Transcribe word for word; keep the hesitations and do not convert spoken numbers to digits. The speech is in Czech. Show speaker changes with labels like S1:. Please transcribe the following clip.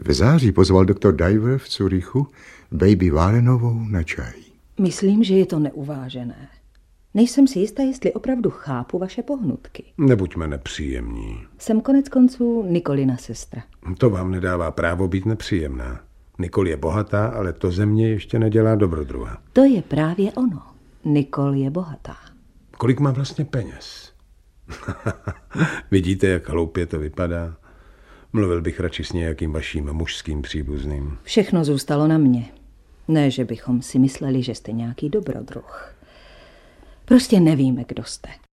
S1: V září pozval doktor Diver v Curychu baby Valenovou na čaj.
S2: Myslím, že je to neuvážené. Nejsem si jistá, jestli opravdu chápu vaše pohnutky.
S3: Nebuďme nepříjemní.
S2: Jsem konec konců Nikolina sestra.
S3: To vám nedává právo být nepříjemná. Nikol je bohatá, ale to ze mě ještě nedělá dobrodruha.
S2: To je právě ono. Nikol je bohatá.
S3: Kolik má vlastně peněz? Vidíte, jak hloupě to vypadá? Mluvil bych radši s nějakým vaším mužským příbuzným.
S2: Všechno zůstalo na mě. Ne, že bychom si mysleli, že jste nějaký dobrodruh. Prostě nevíme, kdo jste.